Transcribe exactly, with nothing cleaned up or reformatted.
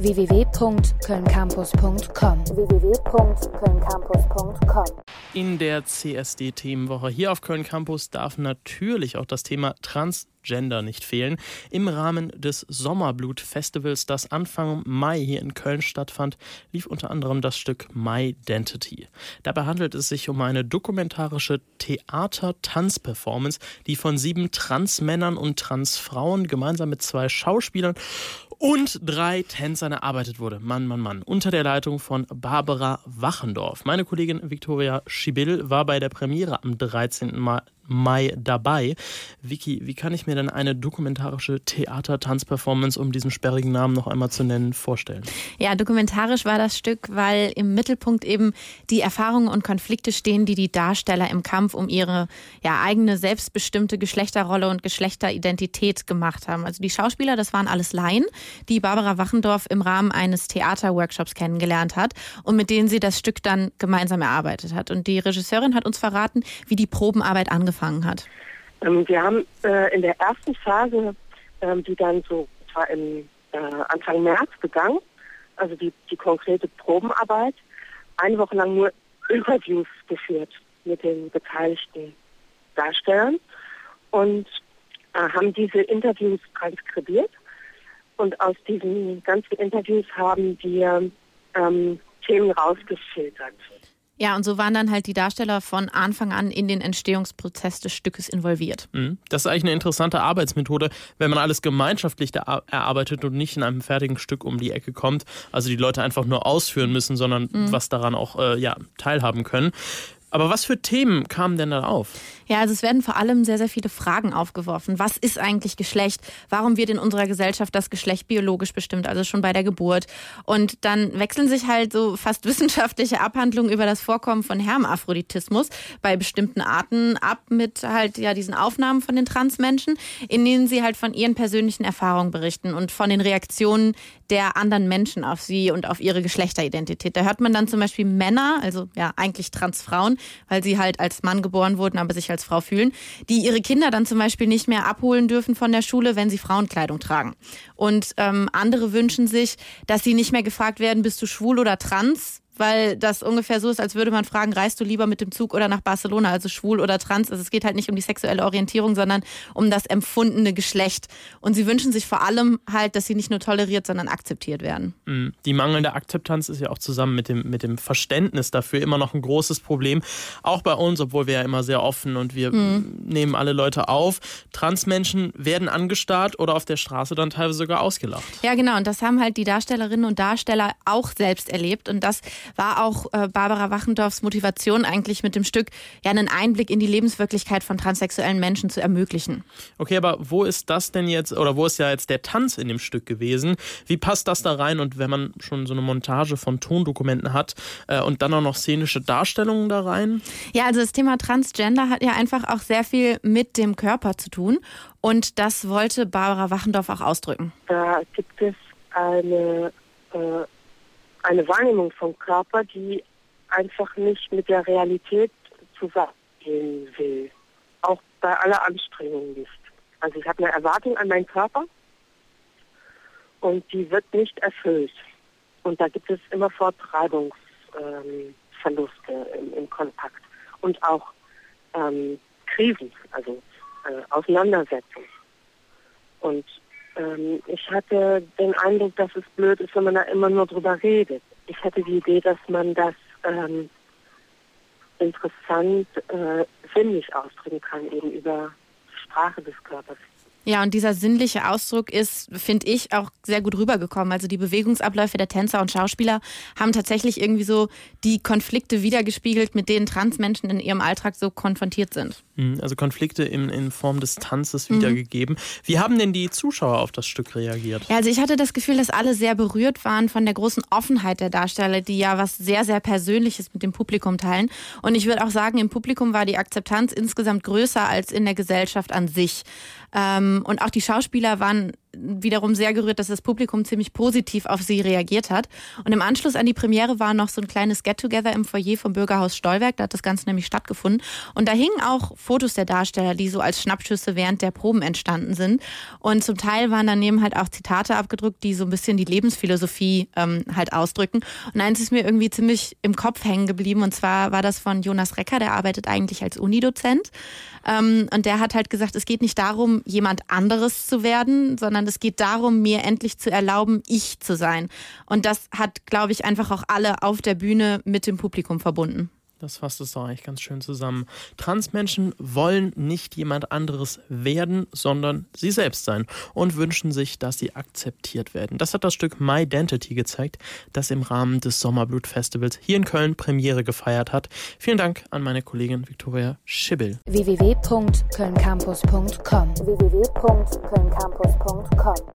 w w w punkt köln campus punkt com. w w w punkt köln campus punkt com. In der C S D-Themenwoche hier auf Köln Campus darf natürlich auch das Thema Transgender nicht fehlen. Im Rahmen des Sommerblut-Festivals, das Anfang Mai hier in Köln stattfand, lief unter anderem das Stück My-Dentity. Dabei handelt es sich um eine dokumentarische Theater-Tanz-Performance, die von sieben Transmännern und Transfrauen gemeinsam mit zwei Schauspielern und drei Tänzern erarbeitet wurde. Mann, Mann, Mann. Unter der Leitung von Barbara Wachendorf. Meine Kollegin Viktoria Schibill war bei der Premiere am dreizehnten Mai dabei. Vicky, wie kann ich mir denn eine dokumentarische Theater-Tanz-Performance, um diesen sperrigen Namen noch einmal zu nennen, vorstellen? Ja, dokumentarisch war das Stück, weil im Mittelpunkt eben die Erfahrungen und Konflikte stehen, die die Darsteller im Kampf um ihre ja, eigene selbstbestimmte Geschlechterrolle und Geschlechteridentität gemacht haben. Also die Schauspieler, das waren alles Laien, die Barbara Wachendorf im Rahmen eines Theaterworkshops kennengelernt hat und mit denen sie das Stück dann gemeinsam erarbeitet hat. Und die Regisseurin hat uns verraten, wie die Probenarbeit angefangen hat. Ähm, wir haben äh, in der ersten Phase, ähm, die dann so war im äh, Anfang März begangen, also die, die konkrete Probenarbeit, eine Woche lang nur Interviews geführt mit den beteiligten Darstellern und äh, haben diese Interviews transkribiert. Und aus diesen ganzen Interviews haben wir ähm, Themen rausgefiltert. Ja, und so waren dann halt die Darsteller von Anfang an in den Entstehungsprozess des Stückes involviert. Das ist eigentlich eine interessante Arbeitsmethode, wenn man alles gemeinschaftlich erarbeitet und nicht in einem fertigen Stück um die Ecke kommt. Also die Leute einfach nur ausführen müssen, sondern mhm. was daran auch äh, ja, teilhaben können. Aber was für Themen kamen denn da auf? Ja, also es werden vor allem sehr, sehr viele Fragen aufgeworfen. Was ist eigentlich Geschlecht? Warum wird in unserer Gesellschaft das Geschlecht biologisch bestimmt, also schon bei der Geburt? Und dann wechseln sich halt so fast wissenschaftliche Abhandlungen über das Vorkommen von Hermaphroditismus bei bestimmten Arten ab mit halt ja diesen Aufnahmen von den Transmenschen, in denen sie halt von ihren persönlichen Erfahrungen berichten und von den Reaktionen der anderen Menschen auf sie und auf ihre Geschlechteridentität. Da hört man dann zum Beispiel Männer, also ja eigentlich Transfrauen, weil sie halt als Mann geboren wurden, aber sich als Frau fühlen, die ihre Kinder dann zum Beispiel nicht mehr abholen dürfen von der Schule, wenn sie Frauenkleidung tragen. Und ähm, andere wünschen sich, dass sie nicht mehr gefragt werden, bist du schwul oder trans? Weil das ungefähr so ist, als würde man fragen, reist du lieber mit dem Zug oder nach Barcelona, also schwul oder trans. Also es geht halt nicht um die sexuelle Orientierung, sondern um das empfundene Geschlecht. Und sie wünschen sich vor allem halt, dass sie nicht nur toleriert, sondern akzeptiert werden. Die mangelnde Akzeptanz ist ja auch zusammen mit dem, mit dem Verständnis dafür immer noch ein großes Problem. Auch bei uns, obwohl wir ja immer sehr offen und wir hm. nehmen alle Leute auf. Transmenschen werden angestarrt oder auf der Straße dann teilweise sogar ausgelacht. Ja, genau. Und das haben halt die Darstellerinnen und Darsteller auch selbst erlebt. Und das war auch äh, Barbara Wachendorfs Motivation eigentlich mit dem Stück, ja einen Einblick in die Lebenswirklichkeit von transsexuellen Menschen zu ermöglichen. Okay, aber wo ist das denn jetzt, oder wo ist ja jetzt der Tanz in dem Stück gewesen? Wie passt das da rein? Und wenn man schon so eine Montage von Tondokumenten hat äh, und dann auch noch szenische Darstellungen da rein? Ja, also das Thema Transgender hat ja einfach auch sehr viel mit dem Körper zu tun. Und das wollte Barbara Wachendorf auch ausdrücken. Da gibt es eine äh eine Wahrnehmung vom Körper, die einfach nicht mit der Realität zusammengehen will. Auch bei aller Anstrengung nicht. Also ich habe eine Erwartung an meinen Körper und die wird nicht erfüllt. Und da gibt es immerfort Reibungsverluste ähm, im, im Kontakt und auch ähm, Krisen, also äh, Auseinandersetzungen. Und Ähm, ich hatte den Eindruck, dass es blöd ist, wenn man da immer nur drüber redet. Ich hatte die Idee, dass man das ähm, interessant äh, sinnlich ausdrücken kann, eben über Sprache des Körpers. Ja, und dieser sinnliche Ausdruck ist, finde ich, auch sehr gut rübergekommen. Also die Bewegungsabläufe der Tänzer und Schauspieler haben tatsächlich irgendwie so die Konflikte wiedergespiegelt, mit denen Transmenschen in ihrem Alltag so konfrontiert sind. Also Konflikte in, in Form des Tanzes wiedergegeben. Mhm. Wie haben denn die Zuschauer auf das Stück reagiert? Ja, also ich hatte das Gefühl, dass alle sehr berührt waren von der großen Offenheit der Darsteller, die ja was sehr, sehr Persönliches mit dem Publikum teilen. Und ich würde auch sagen, im Publikum war die Akzeptanz insgesamt größer als in der Gesellschaft an sich. Ähm, und auch die Schauspieler waren wiederum sehr gerührt, dass das Publikum ziemlich positiv auf sie reagiert hat. Und im Anschluss an die Premiere war noch so ein kleines Get-Together im Foyer vom Bürgerhaus Stolberg. Da hat das Ganze nämlich stattgefunden. Und da hingen auch Fotos der Darsteller, die so als Schnappschüsse während der Proben entstanden sind. Und zum Teil waren daneben halt auch Zitate abgedruckt, die so ein bisschen die Lebensphilosophie ähm, halt ausdrücken. Und eins ist mir irgendwie ziemlich im Kopf hängen geblieben. Und zwar war das von Jonas Recker, der arbeitet eigentlich als Unidozent. Ähm, und der hat halt gesagt, es geht nicht darum, jemand anderes zu werden, sondern es geht darum, mir endlich zu erlauben, ich zu sein. Und das hat, glaube ich, einfach auch alle auf der Bühne mit dem Publikum verbunden. Das fasst es doch eigentlich ganz schön zusammen. Transmenschen wollen nicht jemand anderes werden, sondern sie selbst sein und wünschen sich, dass sie akzeptiert werden. Das hat das Stück My Identity gezeigt, das im Rahmen des Sommerblut-Festivals hier in Köln Premiere gefeiert hat. Vielen Dank an meine Kollegin Viktoria Schibbel. w w w punkt köln campus punkt com w w w punkt köln campus punkt com